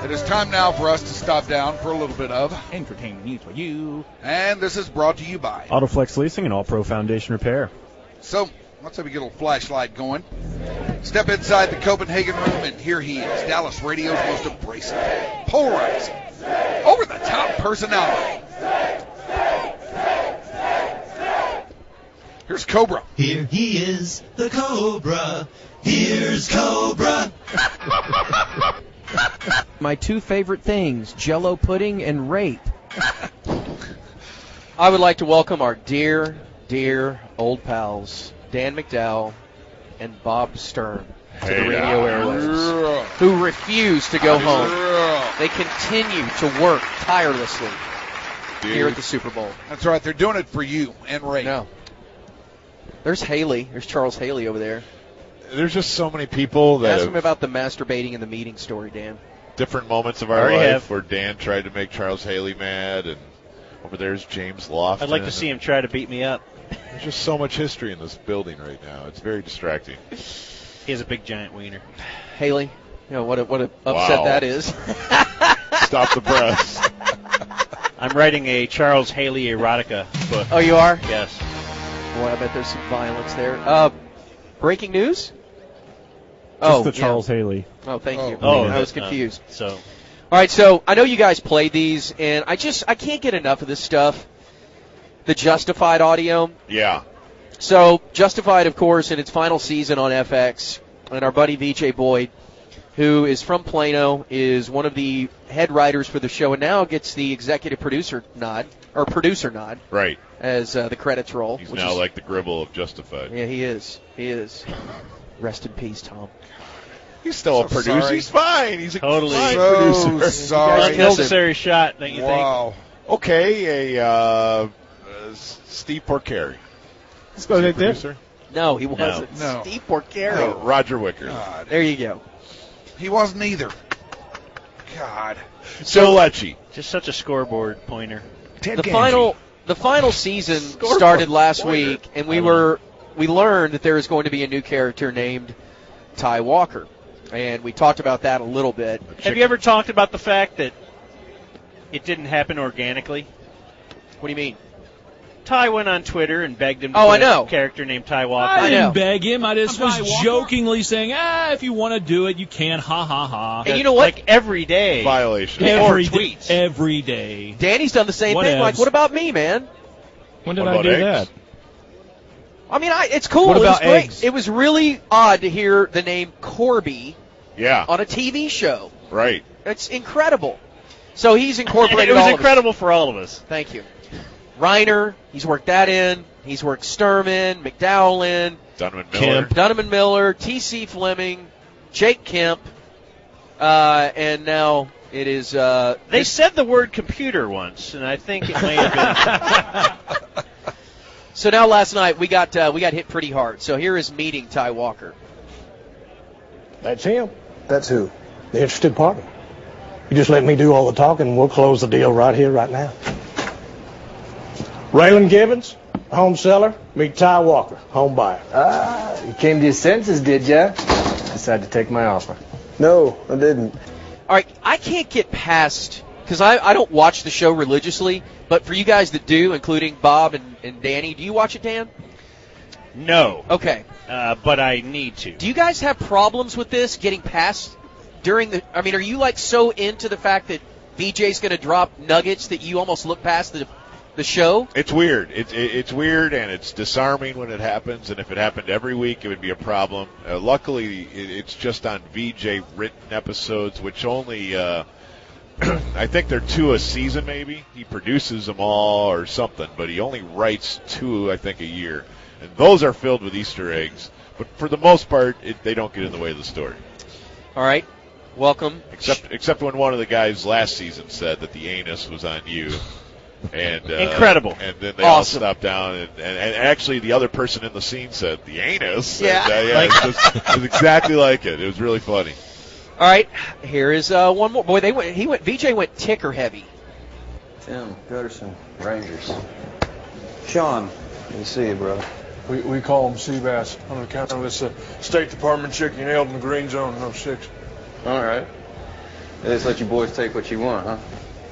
It is time now for us to stop down for a little bit of entertainment news for you. And this is brought to you by Autoflex Leasing and All Pro Foundation Repair. So, let's have a little flashlight going. Step inside the Copenhagen room, and here he is, Dallas Radio's most abrasive, polarizing, over-the-top personality. Here's Cobra. Here he is, the Cobra. Here's Cobra. My two favorite things, Jell-O pudding and rape. I would like to welcome our dear old pals, Dan McDowell and Bob Stern, to the radio airwaves, who refuse to go home. They continue to work tirelessly here at the Super Bowl. That's right. They're doing it for you and Ray. No. There's Haley. There's Charles Haley over there. There's just so many people that Ask him about the masturbating in the meeting story, Dan. Different moments of our life where Dan tried to make Charles Haley mad, and over there's James Lofton. I'd like to see him try to beat me up. There's just so much history in this building right now. It's very distracting. He has a big giant wiener. Haley, you know what a upset that is. Stop the press. I'm writing a Charles Haley erotica book. Oh, you are? Yes. Boy, I bet there's some violence there. Breaking news? Just the Charles Haley. Oh, thank you. Oh, I was confused. So, all right, so I know you guys play these, and I can't get enough of this stuff. The Justified audio. Yeah. So Justified, of course, in its final season on FX, and our buddy VJ Boyd, who is from Plano, is one of the head writers for the show, and now gets the executive producer nod. Right. As the credits roll. He's now like the Gribble of Justified. Yeah, he is. Rest in peace, Tom. He's still a producer. Sorry. He's fine. He's a Totally. fine So producer. sorry. Unnecessary shot, don't you Wow. Okay, Steve Porcari. Let's go right there. Producer? No, he wasn't. No. Steve Porcari. Oh, Roger Wicker. God. There you go. He wasn't either. God. Joe Lecce. think? Just such a scoreboard pointer. The final season started last week, and we learned that there is going to be a new character named Ty Walker, and we talked about that a little bit. Have you ever talked about the fact that it didn't happen organically? What do you mean? Ty went on Twitter and begged him to I put know. a character named Ty Walker. I know. didn't beg him. I just was jokingly saying, if you want to do it, you can. Ha, ha, ha. And you know what? Like every day. Violation. Every tweets. Every day. Danny's done the same thing. Like, what about me, man? When did What I about do eggs? that? I mean, it's cool. What It was about great. eggs? It was really odd to hear the name Corby Yeah, on a TV show. right. It's incredible. So he's incorporated It was all of incredible for all of us. it. Thank you. Reiner, he's worked that in. He's worked Sturman, McDowell in, Donovan Miller, T.C. Fleming, Jake Kemp, and now it is... They said the word computer once, and I think it may have been... So now last night we got hit pretty hard. So here is meeting Ty Walker. That's him. That's who? The interested party. You just let me do all the talking and we'll close the deal right here, right now. Raylan Gibbons, home seller. Meet Ty Walker, home buyer. You came to your senses, did ya? Decided to take my offer. No, I didn't. All right, I can't get past, because I don't watch the show religiously, but for you guys that do, including Bob and Danny, do you watch it, Dan? No. Okay. But I need to. Do you guys have problems with this, getting past during the... I mean, are you like so into the fact that VJ's going to drop nuggets that you almost look past the show? It's weird. It's weird, and it's disarming when it happens, and if it happened every week, it would be a problem. Luckily, it's just on VJ written episodes, which only... I think they're 2 a season, maybe. He produces them all or something, but he only writes 2, I think, a year. And those are filled with Easter eggs. But for the most part, they don't get in the way of the story. All right. Welcome. Except when one of the guys last season said that the anus was on you. And incredible. And then they all stopped down. And actually, the other person in the scene said, the anus? Yeah. It was exactly like it. It was really funny. All right, here is one more. Boy, VJ went ticker heavy. Tim Gutterson, Rangers. Sean, good to see you, brother. We call him Seabass on account of this State Department chick you nailed in the green zone in 06. All right. They just let you boys take what you want, huh?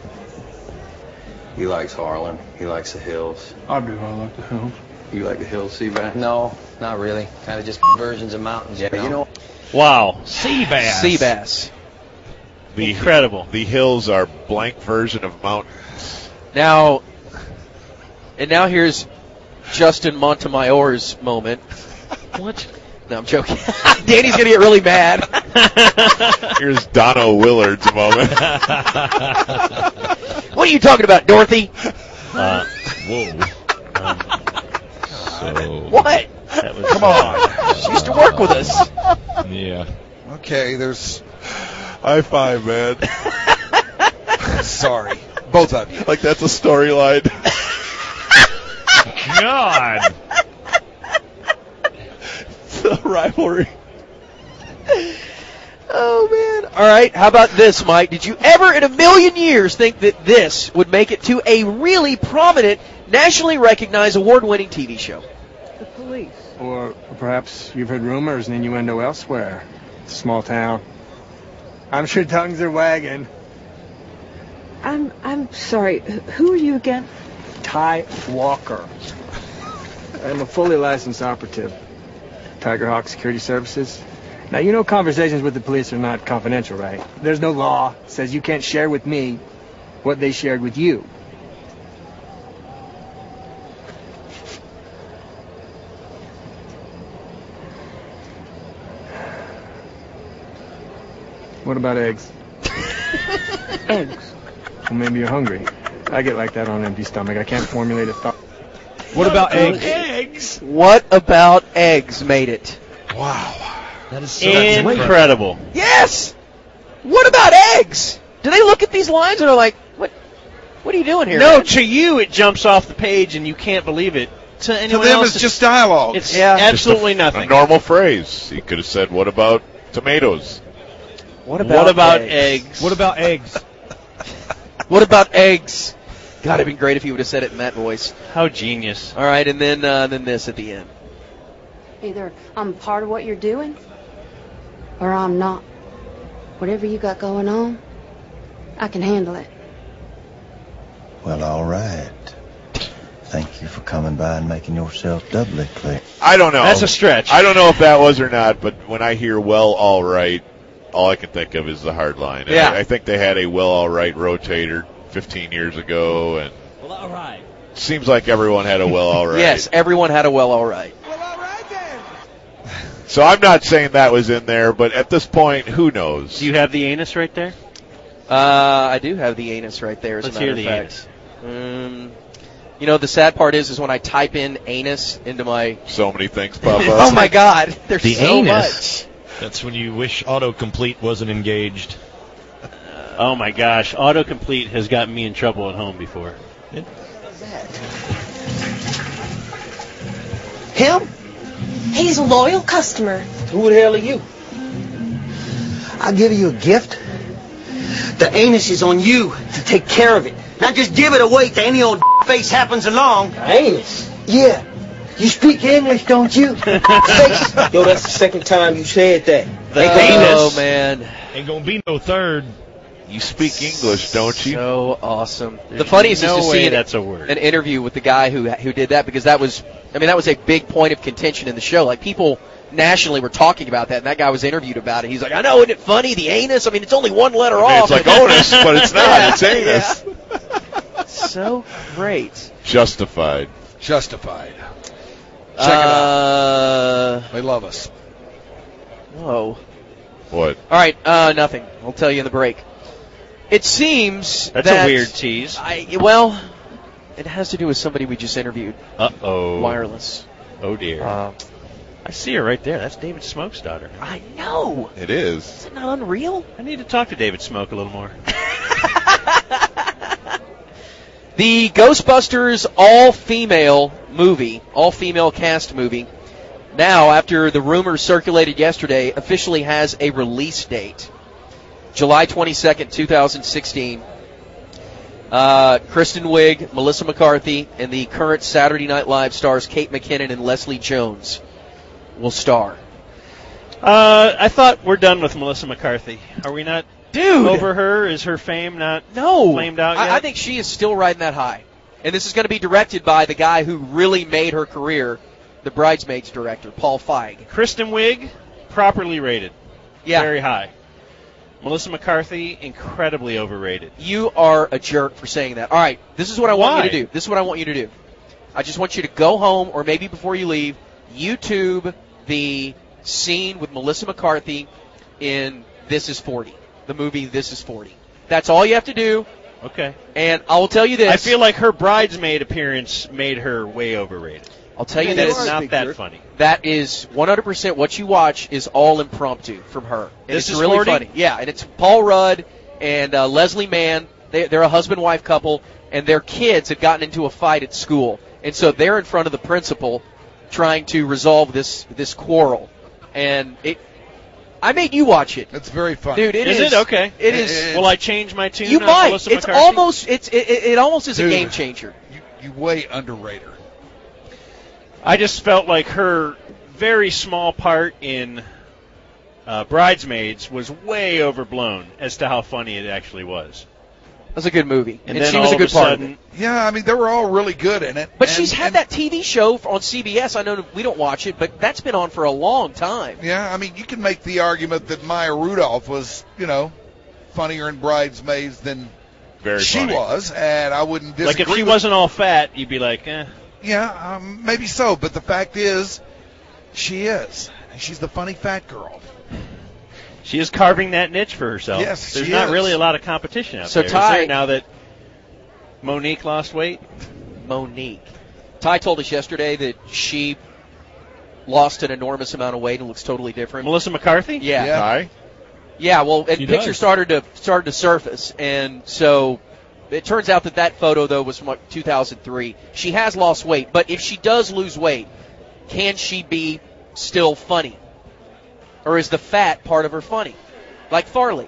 He likes Harlan. He likes the hills. I do. I like the hills. You like the hills, Seabass? No, not really. Kind of just versions of mountains. Yeah, you know. Wow. Sea bass. Sea bass. Incredible. The hills are blank version of mountains. Now here's Justin Montemayor's moment. What? No, I'm joking. Danny's going to get really mad. Here's Dono Willard's moment. What are you talking about, Dorothy? Whoa. What? Come on. She used to work with us. Yeah. Okay, there's... High five, man. Sorry. Both of you. Like that's a storyline. God. The rivalry. Oh, man. All right, how about this, Mike? Did you ever in a million years think that this would make it to a really prominent, nationally recognized, award-winning TV show? The police. Or perhaps you've heard rumors and innuendo elsewhere. It's a small town. I'm sure tongues are wagging. I'm sorry. Who are you again? Ty Walker. I'm a fully licensed operative. Tiger Hawk Security Services. Now, you know conversations with the police are not confidential, right? There's no law that says you can't share with me what they shared with you. What about eggs? Eggs. Well, maybe you're hungry. I get like that on an empty stomach. I can't formulate a thought. What about eggs? Eggs. What about eggs made it? Wow. That is so incredible. Yes. What about eggs? Do they look at these lines and are like, what are you doing here? No, man? to you it jumps off the page and you can't believe it. To anyone them, else, it's just dialogue. It's absolutely nothing. A normal phrase. He could have said, "What about tomatoes?" What about eggs? What about eggs? What about eggs? God, it'd been great if he would have said it in that voice. How genius. All right, and then this at the end. Either I'm part of what you're doing, or I'm not. Whatever you got going on, I can handle it. Well, all right. Thank you for coming by and making yourself doubly clear. I don't know. That's a stretch. I don't know if that was or not, but when I hear "well, all right," all I can think of is the hard line. And Yeah. I think they had a "well, all right" rotator 15 years ago, and Well, all right. seems like everyone had a "well, all right." Yes, everyone had a well, all right. So I'm not saying that was in there, but at this point, who knows? Do you have the anus right there? I do have the anus right there. Let's as a matter hear of the fact. You know, the sad part is when I type in anus into my... So many things pop up. Oh, my God. There's The so anus. much. That's when you wish autocomplete wasn't engaged. Oh my gosh, autocomplete has gotten me in trouble at home before. Him? He's a loyal customer. Who the hell are you? I'll give you a gift. The anus is on you to take care of it. Not just give it away to any old face happens along. Anus? Yeah. You speak English, don't you? Face. Yo, that's the second time you said that. Oh, man. Ain't gonna be no third. You speak English, don't you? So awesome. There's the funniest no is to way see that's a word. an interview with the guy who did that, because that was a big point of contention in the show. Like, people nationally were talking about that, and that guy was interviewed about it. He's like, I know, isn't it funny? The anus? I mean, it's only one letter off. It's like onus, but it's not. It's anus. Yeah. So great. Justified. Justified. Check it out. They love us. Whoa. What? All right, nothing. I'll tell you in the break. It seems That's that a weird tease. Well, it has to do with somebody we just interviewed. Uh-oh. Wireless. Oh, dear. I see her right there. That's David Smoke's daughter. I know. It is. Is it not unreal? I need to talk to David Smoke a little more. The Ghostbusters all-female cast movie, now, after the rumors circulated yesterday, officially has a release date. July 22nd, 2016. Kristen Wiig, Melissa McCarthy, and the current Saturday Night Live stars Kate McKinnon and Leslie Jones will star. I thought we're done with Melissa McCarthy. Are we not? Dude! over her? Is her fame not No. flamed out yet? I think she is still riding that high. And this is going to be directed by the guy who really made her career, the Bridesmaids director, Paul Feig. Kristen Wiig, properly rated. Yeah. Very high. Melissa McCarthy, incredibly overrated. You are a jerk for saying that. All right, this is what I want you to do. This is what I want you to do. I just want you to go home, or maybe before you leave, YouTube the scene with Melissa McCarthy in This Is 40, the movie This Is 40. That's all you have to do. Okay. And I will tell you this. I feel like her bridesmaid appearance made her way overrated. I'll tell you that this. it's not that funny. That is 100% what you watch is all impromptu from her. And This it's is really 40? funny. Yeah, and it's Paul Rudd and Leslie Mann. They're a husband-wife couple, and their kids had gotten into a fight at school. And so they're in front of the principal trying to resolve this quarrel. And I made you watch it. It's very funny. Dude, Is it? Okay. It is. Will I change my tune? You on might. Melissa It's McCarthy? almost it almost is a Dude. game changer. You way underrate her. I just felt like her very small part in Bridesmaids was way overblown as to how funny it actually was. That was a good movie. And And then she was all a good of a part of sudden, it. Yeah, I mean, they were all really good in it. But she's had that TV show on CBS. I know we don't watch it, but that's been on for a long time. Yeah, I mean, you can make the argument that Maya Rudolph was, funnier in Bridesmaids than Very she funny. was, and I wouldn't disagree. like if she with- wasn't all fat, you'd be like, eh. Yeah, maybe so, but the fact is, she is. She's the funny fat girl. She is carving that niche for herself. Yes, There's she not is. really a lot of competition out So there. Is Ty- there, now that Monique lost weight? Monique. Ty told us yesterday that she lost an enormous amount of weight and looks totally different. Melissa McCarthy? Yeah. Ty? Yeah, well, and She pictures does. started to surface, and so it turns out that photo though was from 2003. She has lost weight, but if she does lose weight, can she be still funny, or is the fat part of her funny, like Farley?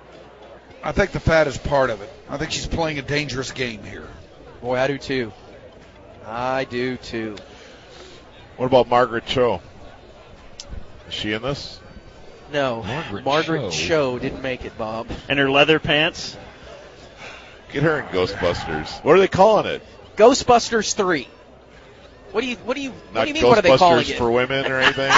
I think the fat is part of it. I think she's playing a dangerous game here. Boy, I do too. I do too. What about Margaret Cho? Is she in this? No, Margaret Cho didn't make it, Bob. And her leather pants? Get her in Ghostbusters. What are they calling it? Ghostbusters 3. What do you Not mean? What are they calling Ghostbusters it? for women or anything?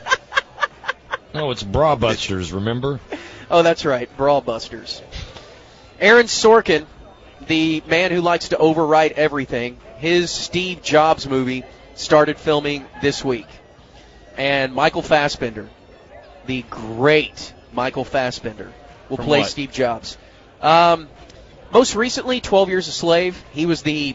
No, it's Bra Busters, remember? Oh, that's right, Brawl Busters. Aaron Sorkin, the man who likes to overwrite everything, his Steve Jobs movie started filming this week. And Michael Fassbender, the great Michael Fassbender, will From play what? Steve Jobs. Most recently, 12 Years a Slave. He was the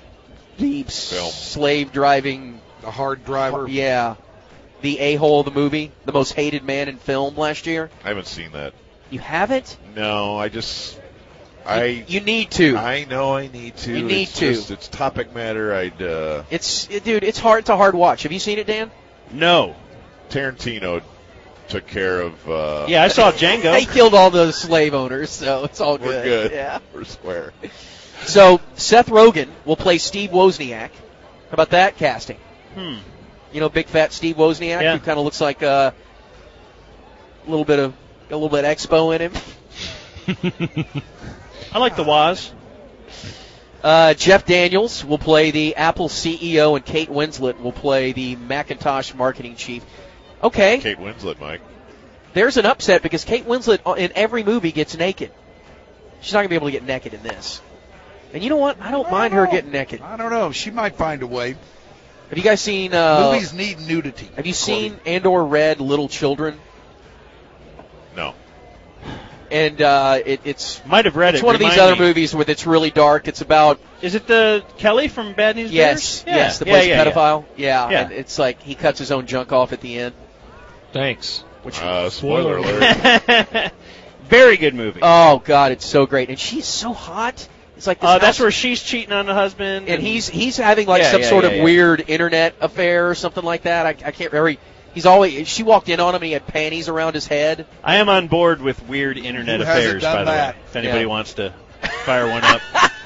slave driving, The hard driver. yeah, the a-hole of the movie, the most hated man in film last year. I haven't seen that. You haven't? No, You need to. I know I need to. You need it's to. Just, it's topic matter. Dude, it's hard. It's a hard watch. Have you seen it, Dan? No. Tarantino took care of. Yeah, I saw Django. He killed all those slave owners, so it's all We're good. good. Yeah. We're square. So Seth Rogen will play Steve Wozniak. How about that casting? You know, big fat Steve Wozniak, Yeah. who kind of looks like a little bit expo in him. I like the Woz. Jeff Daniels will play the Apple CEO, and Kate Winslet will play the Macintosh marketing chief. Okay, Kate Winslet, Mike. there's an upset because Kate Winslet in every movie gets naked. She's not going to be able to get naked in this. And you know what? I don't mind her getting naked. I don't know. She might find a way. Have you guys seen... Movies need nudity. Have you seen and/or read Little Children? No. And it's Might have read it's it. one of these Remind other me. movies where it's really dark. It's about Is it the Kelly from Bad News yes, Bears? yes, the plays yeah, pedophile. Yeah. Yeah. And it's like he cuts his own junk off at the end. Thanks. Which Spoiler alert. Yeah. Very good movie. oh god, it's so great, and she's so hot. It's like this That's house- where she's cheating on the husband. and he's having like Yeah, some yeah, sort yeah, of yeah. weird internet affair or something like that. I can't remember. He's always she walked in on him and he had panties around his head. I am on board with weird internet Who hasn't affairs, done by the that? way. If anybody Yeah. wants to fire one up.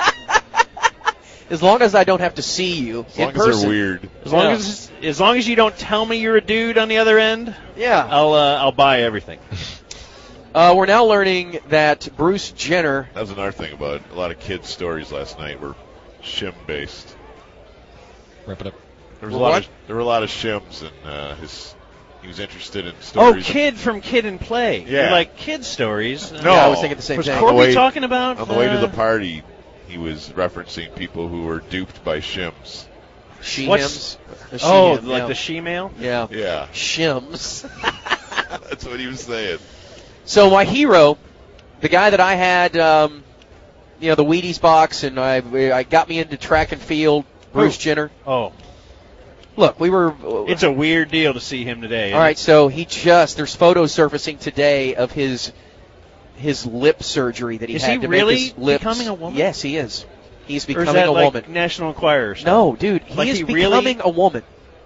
As long as I don't have to see you As in long as person. they're weird. As long as you don't tell me you're a dude on the other end, Yeah. I'll buy everything. We're now learning that Bruce Jenner. That was another thing about it. A lot of kids' stories last night were shim-based. Wrap it up. There were a lot of shims, and he was interested in stories. Oh, Kid from Kid and Play. Yeah. You're like kid stories. No, I was thinking the same was thing. Corby talking about? On the way to the party, he was referencing people who were duped by shims. She-hims. The Yeah. she-mail? Yeah. Yeah. Shims. That's what he was saying. So my hero, the guy that I had, the Wheaties box, and I got me into track and field, Bruce Jenner. Oh. Look, we were... It's a weird deal to see him today. All right, so there's photos surfacing today of his lip surgery that he is had he to really make his lips. becoming a woman? Yes, he is. He's Or becoming is that a like woman. National Enquirer stuff? No, dude, he Like is he becoming really- a woman.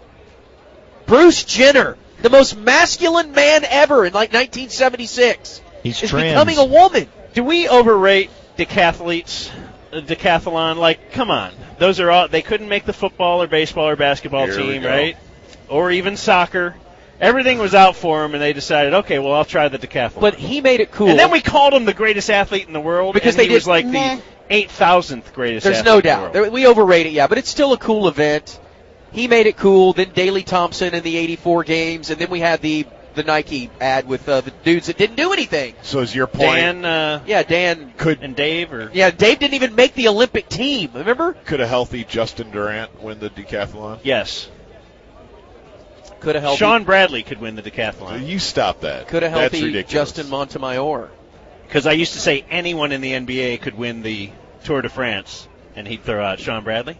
Bruce Jenner, the most masculine man ever in like 1976, He's is trans. becoming a woman. Do we overrate decathletes? Decathlon, like, come on. Those are all, they couldn't make the football or baseball or basketball Here we team, go. right? Or even soccer. Everything was out for him, and they decided, okay, well, I'll try the decathlon. But he made it cool. And then we called him the greatest athlete in the world, Because and they he was did- like Nah. the 8,000th greatest There's athlete no in the doubt. world. We overrate it, yeah, but it's still a cool event. He made it cool. Then Daley Thompson in the 84 games, and then we had the Nike ad with the dudes that didn't do anything. So is your point? Dan, Dan and Dave, or Dave didn't even make the Olympic team. Remember? Could a healthy Justin Durant win the decathlon? yes, Could have healthy Sean Bradley could win the decathlon. You stop that. Could have That's healthy ridiculous. Justin Montemayor. Because I used to say anyone in the NBA could win the Tour de France, and he'd throw out Sean Bradley.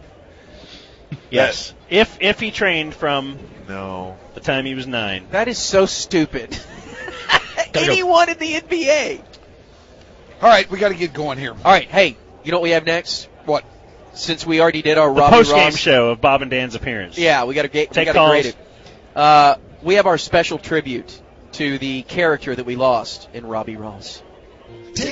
Yes, if he trained from the time he was 9. That is so stupid. Anyone in the NBA. All right, we got to get going here. All right, hey, you know what we have next? What? Since we already did our The Robbie post-game Ross show of Bob and Dan's appearance. Yeah, we got to Take grade calls. it. We have our special tribute to the character that we lost in Robbie Ross.